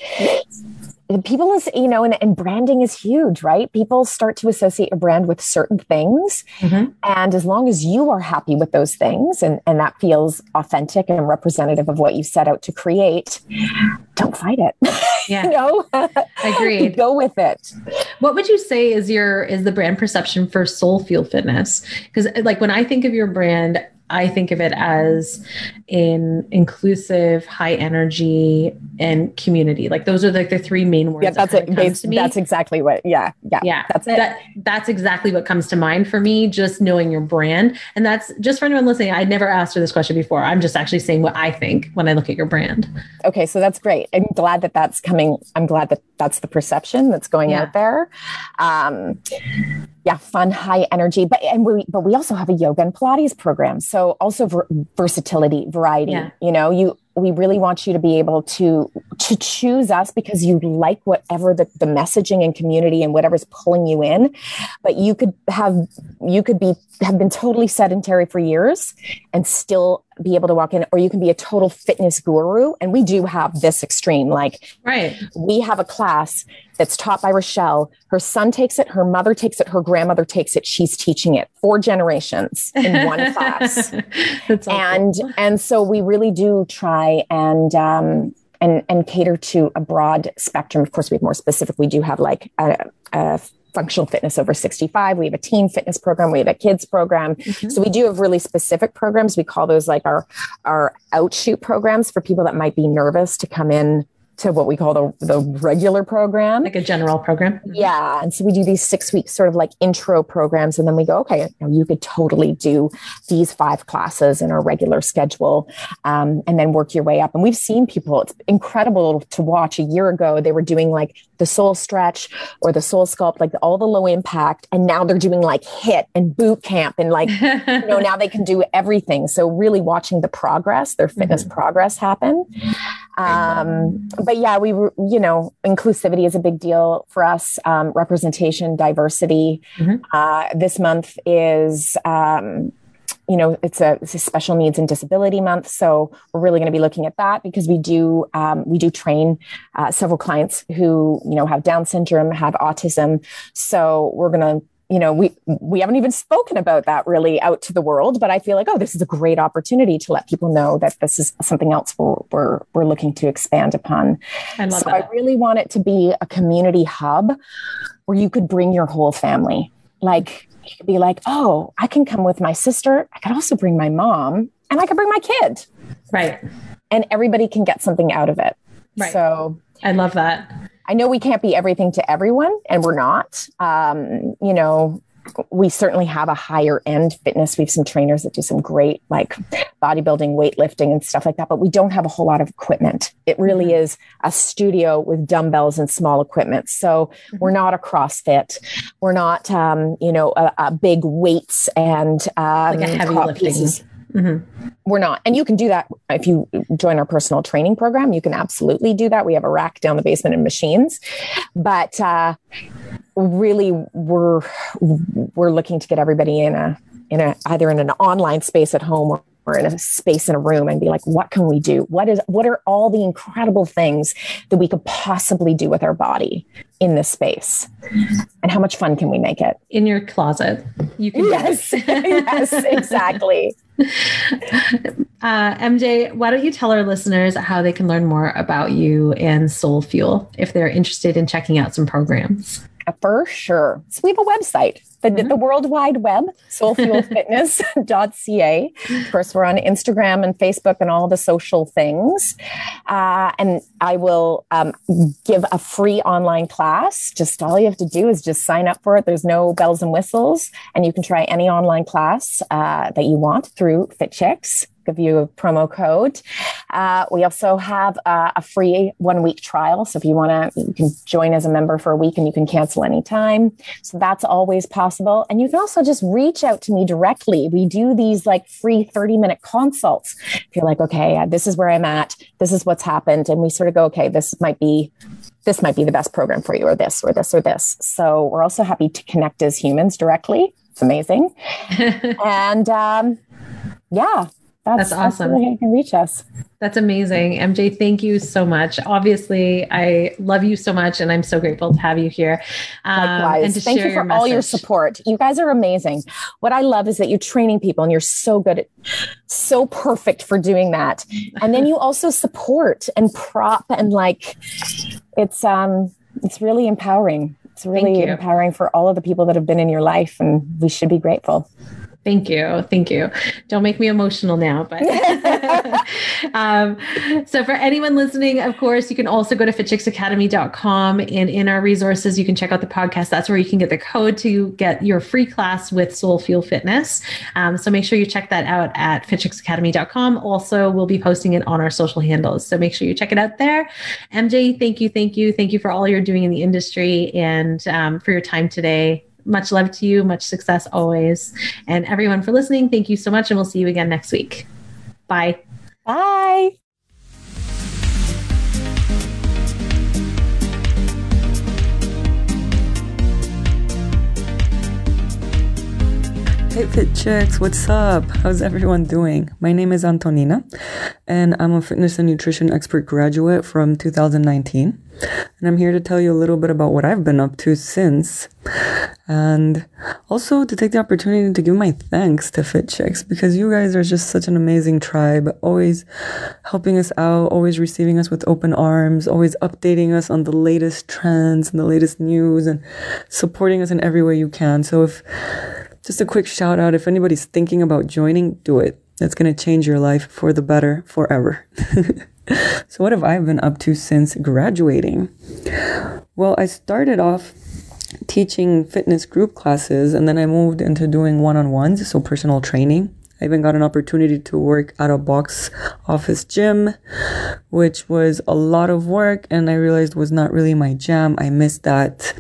people is, and branding is huge, right? People start to associate a brand with certain things. And as long as you are happy with those things and that feels authentic and representative of what you set out to create, don't fight it. Yeah. Agreed. Go with it. What would you say is the brand perception for Soul Fuel Fitness? Because like when I think of your brand, I think of it as in inclusive, high energy, and community. Like those are like the 3 main words. Yeah, that's it. That's exactly what. Yeah. That's it. That's exactly what comes to mind for me. Just knowing your brand, and that's just for anyone listening. I never asked her this question before. I'm just actually saying what I think when I look at your brand. Okay, so that's great. I'm glad that that's coming. I'm glad that that's the perception that's going out there. Yeah, fun, high energy, but we also have a yoga and Pilates program. So also versatility, variety. Yeah. We really want you to be able to choose us because you like whatever the messaging and community and whatever's pulling you in. But you could have been totally sedentary for years and still be able to walk in, or you can be a total fitness guru. And we do have this extreme. Like, right. We have a class that's taught by Rochelle. Her son takes it, her mother takes it, her grandmother takes it. She's teaching it 4 generations in one class. That's so cool. And so we really do try and cater to a broad spectrum. Of course, we have more specific. We do have like a functional fitness over 65. We have a teen fitness program. We have a kids program. Mm-hmm. So we do have really specific programs. We call those like our outshoot programs for people that might be nervous to come in to what we call the regular program. Like a general program. Mm-hmm. Yeah. And so we do these 6-week sort of like intro programs. And then we go, okay, you could totally do these 5 classes in our regular schedule, and then work your way up. And we've seen people, it's incredible to watch. A year ago, they were doing like the soul stretch or the soul sculpt, like all the low impact. And now they're doing like HIIT and boot camp and like, now they can do everything. So really watching the progress, their fitness progress happen. But yeah, inclusivity is a big deal for us. Representation, diversity. Mm-hmm. This month is, it's a special needs and disability month. So we're really going to be looking at that because we do train several clients who, have Down syndrome, have autism. So we're going to, we haven't even spoken about that really out to the world, but I feel like, this is a great opportunity to let people know that this is something else we're looking to expand upon. I love that. I really want it to be a community hub where you could bring your whole family. Like, you could be like, I can come with my sister. I could also bring my mom and I could bring my kid. Right. And everybody can get something out of it. Right. So I love that. I know we can't be everything to everyone, and we're not. We certainly have a higher end fitness. We have some trainers that do some great like bodybuilding, weightlifting and stuff like that, but we don't have a whole lot of equipment. It really is a studio with dumbbells and small equipment. So we're not a CrossFit. We're not, a big weights and like a heavy lifting. Mm-hmm. We're not. And you can do that if you join our personal training program. You can absolutely do that. We have a rack down the basement and machines. But really, we're looking to get everybody in either in an online space at home or in a space in a room and be like, what can we do? What are all the incredible things that we could possibly do with our body in this space? And how much fun can we make it? In your closet. You can. Yes, yes, exactly. MJ, why don't you tell our listeners how they can learn more about you and Soul Fuel if they're interested in checking out some programs? For sure. So we have a website, the World Wide Web, soulfuelfitness.ca. Of course, we're on Instagram and Facebook and all the social things. And I will give a free online class. Just all you have to do is just sign up for it. There's no bells and whistles. And you can try any online class that you want through FitChicks. Give you a promo code. We also have a free 1-week trial. So if you want to, you can join as a member for a week and you can cancel anytime. So that's always possible. And you can also just reach out to me directly. We do these like free 30-minute consults. If you're like, okay, this is where I'm at. This is what's happened. And we sort of go, okay, this might be the best program for you, or this, or this, or this. So we're also happy to connect as humans directly. It's amazing. And yeah. That's awesome. That's you can reach us. That's amazing. MJ, thank you so much. Obviously, I love you so much, and I'm so grateful to have you here. Likewise. And to thank share you for all your support. You guys are amazing. What I love is that you're training people and you're so good so perfect for doing that. And then you also support and prop and like, it's really empowering. It's really empowering for all of the people that have been in your life, and we should be grateful. Thank you. Thank you. Don't make me emotional now, but so for anyone listening, of course, you can also go to fitchicksacademy.com, and in our resources, you can check out the podcast. That's where you can get the code to get your free class with Soul Fuel Fitness. So make sure you check that out at fitchicksacademy.com. Also, we'll be posting it on our social handles. So make sure you check it out there. MJ, thank you. Thank you. Thank you for all you're doing in the industry and for your time today. Much love to you. Much success always. And everyone for listening, thank you so much. And we'll see you again next week. Bye. Bye. Hey Fit Chicks, what's up? How's everyone doing? My name is Antonina, and I'm a fitness and nutrition expert graduate from 2019. And I'm here to tell you a little bit about what I've been up to since, and also to take the opportunity to give my thanks to Fit Chicks, because you guys are just such an amazing tribe, always helping us out, always receiving us with open arms, always updating us on the latest trends and the latest news, and supporting us in every way you can. So just a quick shout out, if anybody's thinking about joining, do it. It's going to change your life for the better forever. So what have I been up to since graduating? Well, I started off teaching fitness group classes, and then I moved into doing one-on-ones, so personal training. I even got an opportunity to work at a box office gym, which was a lot of work, and I realized was not really my jam. I missed that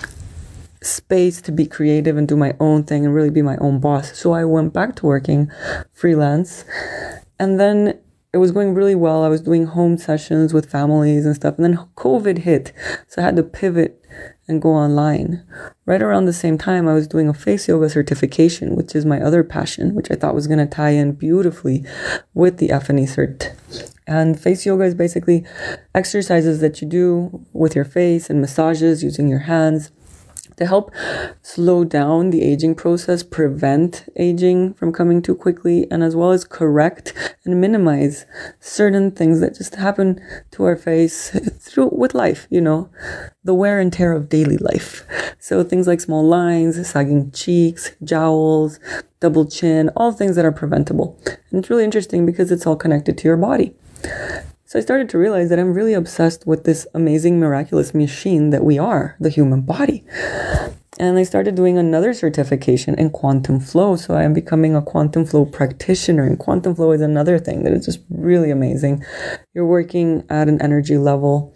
space to be creative and do my own thing and really be my own boss. So I went back to working freelance, and then it was going really well. I was doing home sessions with families and stuff, and then COVID hit, so I had to pivot and go online. Right around the same time, I was doing a face yoga certification, which is my other passion, which I thought was going to tie in beautifully with the FNE cert. And face yoga is basically exercises that you do with your face and massages using your hands to help slow down the aging process, prevent aging from coming too quickly, and as well as correct and minimize certain things that just happen to our face with life, the wear and tear of daily life. So things like small lines, sagging cheeks, jowls, double chin, all things that are preventable. And it's really interesting because it's all connected to your body. So I started to realize that I'm really obsessed with this amazing, miraculous machine that we are, the human body. And I started doing another certification in quantum flow. So I am becoming a quantum flow practitioner. And quantum flow is another thing that is just really amazing. You're working at an energy level,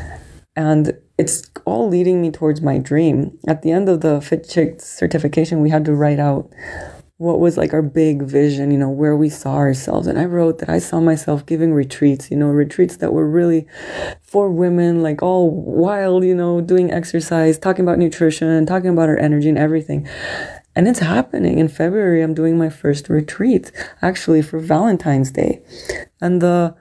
and it's all leading me towards my dream. At the end of the Fit Chick certification, we had to write out what was like our big vision, where we saw ourselves. And I wrote that I saw myself giving retreats, retreats that were really for women, like all wild, doing exercise, talking about nutrition, talking about our energy and everything. And it's happening. In February, I'm doing my first retreat, actually for Valentine's Day. And the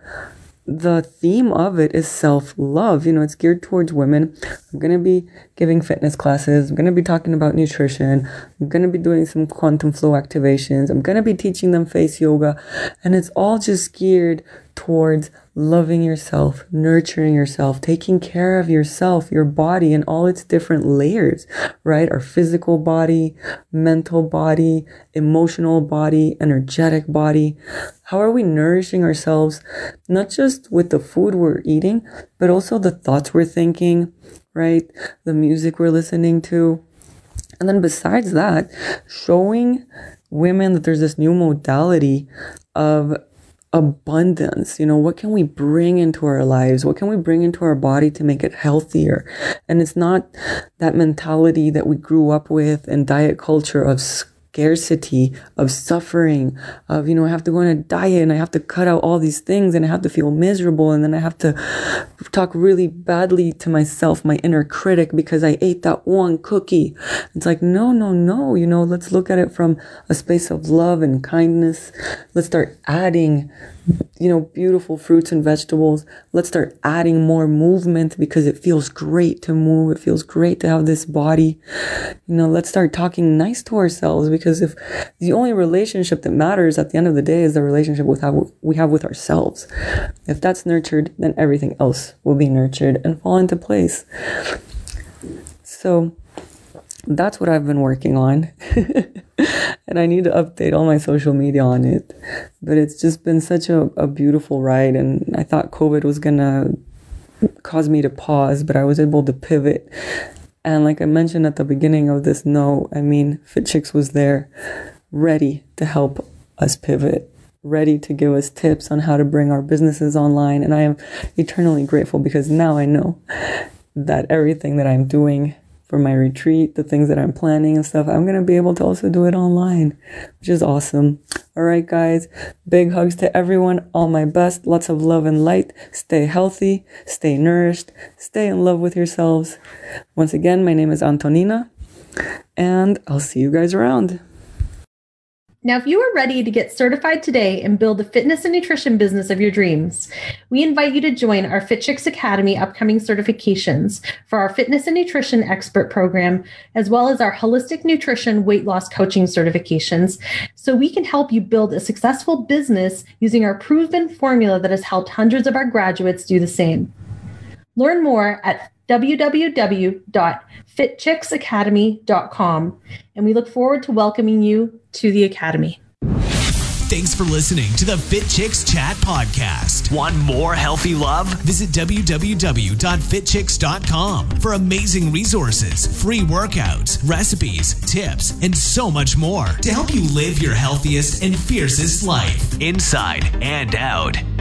theme of it is self-love. It's geared towards women. I'm going to be giving fitness classes. I'm going to be talking about nutrition. I'm going to be doing some quantum flow activations. I'm going to be teaching them face yoga. And it's all just geared towards loving yourself, nurturing yourself, taking care of yourself, your body, and all its different layers, right? Our physical body, mental body, emotional body, energetic body. How are we nourishing ourselves, not just with the food we're eating, but also the thoughts we're thinking, right? The music we're listening to. And then besides that, showing women that there's this new modality of abundance. What can we bring into our lives? What can we bring into our body to make it healthier? And it's not that mentality that we grew up with in diet culture of scarcity, of suffering, of, I have to go on a diet and I have to cut out all these things and I have to feel miserable and then I have to talk really badly to myself, my inner critic, because I ate that one cookie. It's like, no, let's look at it from a space of love and kindness. Let's start adding beautiful fruits and vegetables. Let's start adding more movement because it feels great to move. It feels great to have this body. Let's start talking nice to ourselves, because if the only relationship that matters at the end of the day is the relationship we have with ourselves. If that's nurtured, then everything else will be nurtured and fall into place. So that's what I've been working on. And I need to update all my social media on it. But it's just been such a beautiful ride. And I thought COVID was going to cause me to pause, but I was able to pivot. And like I mentioned at the beginning of this note, Fit Chicks was there, ready to help us pivot, ready to give us tips on how to bring our businesses online. And I am eternally grateful, because now I know that everything that I'm doing for my retreat, the things that I'm planning and stuff, I'm going to be able to also do it online, which is awesome. All right, guys, big hugs to everyone. All my best. Lots of love and light. Stay healthy, stay nourished, stay in love with yourselves. Once again, my name is Antonina, and I'll see you guys around. Now, if you are ready to get certified today and build the fitness and nutrition business of your dreams, we invite you to join our Fit Chicks Academy upcoming certifications for our fitness and nutrition expert program, as well as our holistic nutrition weight loss coaching certifications, so we can help you build a successful business using our proven formula that has helped hundreds of our graduates do the same. Learn more at www.fitchicksacademy.com, and we look forward to welcoming you to the Academy. Thanks for listening to the Fit Chicks Chat podcast. Want more healthy love? Visit www.fitchicks.com for amazing resources, free workouts, recipes, tips, and so much more to help you live your healthiest and fiercest life, inside and out.